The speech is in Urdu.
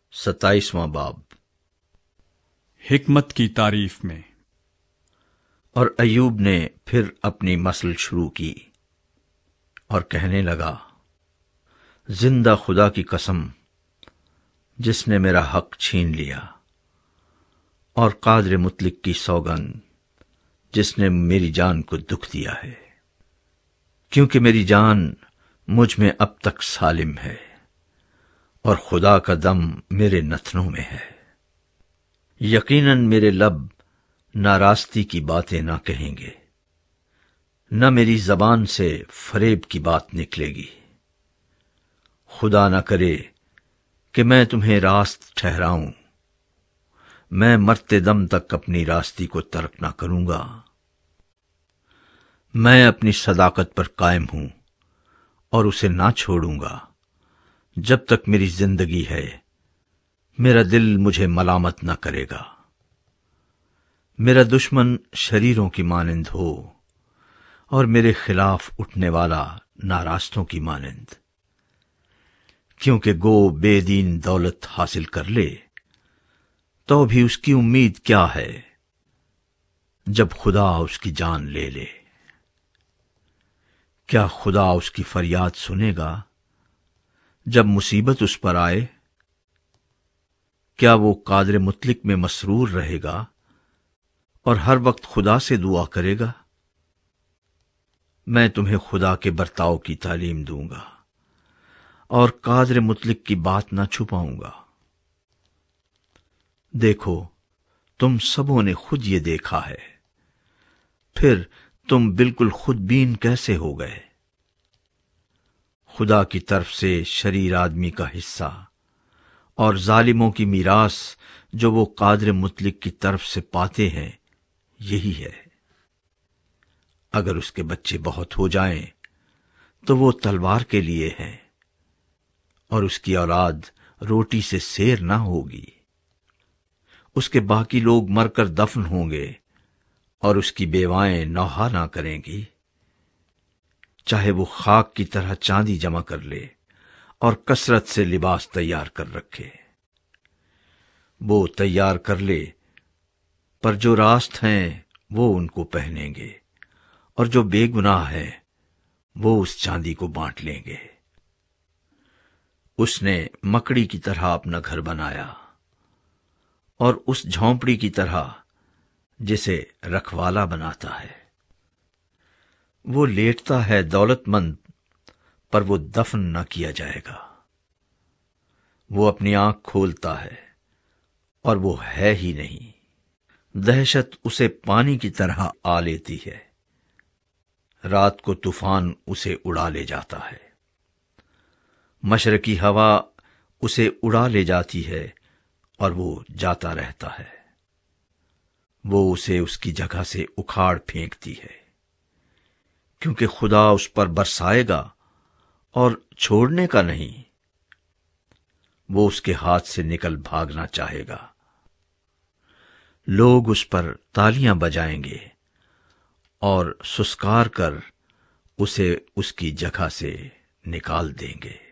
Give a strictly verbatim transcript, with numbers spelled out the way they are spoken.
ستائیسواں باب۔ حکمت کی تعریف میں۔ اور ایوب نے پھر اپنی مثل شروع کی اور کہنے لگا، زندہ خدا کی قسم جس نے میرا حق چھین لیا، اور قادر مطلق کی سوگند جس نے میری جان کو دکھ دیا ہے، کیونکہ میری جان مجھ میں اب تک سالم ہے، اور خدا کا دم میرے نتنوں میں ہے۔ یقیناً میرے لب ناراستی کی باتیں نہ کہیں گے، نہ میری زبان سے فریب کی بات نکلے گی۔ خدا نہ کرے کہ میں تمہیں راست ٹھہراؤں، میں مرتے دم تک اپنی راستی کو ترک نہ کروں گا۔ میں اپنی صداقت پر قائم ہوں اور اسے نہ چھوڑوں گا جب تک میری زندگی ہے۔ میرا دل مجھے ملامت نہ کرے گا۔ میرا دشمن شریروں کی مانند ہو، اور میرے خلاف اٹھنے والا ناراستوں کی مانند، کیونکہ گو بے دین دولت حاصل کر لے تو بھی اس کی امید کیا ہے جب خدا اس کی جان لے لے؟ کیا خدا اس کی فریاد سنے گا جب مصیبت اس پر آئے؟ کیا وہ قادر مطلق میں مسرور رہے گا اور ہر وقت خدا سے دعا کرے گا؟ میں تمہیں خدا کے برتاؤ کی تعلیم دوں گا اور قادر مطلق کی بات نہ چھپاؤں گا۔ دیکھو، تم سبوں نے خود یہ دیکھا ہے، پھر تم بالکل خود بین کیسے ہو گئے؟ خدا کی طرف سے شریر آدمی کا حصہ اور ظالموں کی میراث جو وہ قادر مطلق کی طرف سے پاتے ہیں یہی ہے۔ اگر اس کے بچے بہت ہو جائیں تو وہ تلوار کے لیے ہیں، اور اس کی اولاد روٹی سے سیر نہ ہوگی۔ اس کے باقی لوگ مر کر دفن ہوں گے، اور اس کی بیوائیں نوحہ نہ کریں گی، چاہے وہ خاک کی طرح چاندی جمع کر لے اور کثرت سے لباس تیار کر رکھے۔ وہ تیار کر لے، پر جو راست ہیں وہ ان کو پہنیں گے، اور جو بے گناہ ہیں وہ اس چاندی کو بانٹ لیں گے۔ اس نے مکڑی کی طرح اپنا گھر بنایا، اور اس جھونپڑی کی طرح جسے رکھوالا بناتا ہے۔ وہ لیٹتا ہے دولت مند، پر وہ دفن نہ کیا جائے گا۔ وہ اپنی آنکھ کھولتا ہے اور وہ ہے ہی نہیں۔ دہشت اسے پانی کی طرح آ لیتی ہے، رات کو طوفان اسے اڑا لے جاتا ہے۔ مشرقی ہوا اسے اڑا لے جاتی ہے اور وہ جاتا رہتا ہے۔ وہ اسے اس کی جگہ سے اکھاڑ پھینکتی ہے، کیونکہ خدا اس پر برسائے گا اور چھوڑنے کا نہیں۔ وہ اس کے ہاتھ سے نکل بھاگنا چاہے گا۔ لوگ اس پر تالیاں بجائیں گے اور سسکار کر اسے اس کی جگہ سے نکال دیں گے۔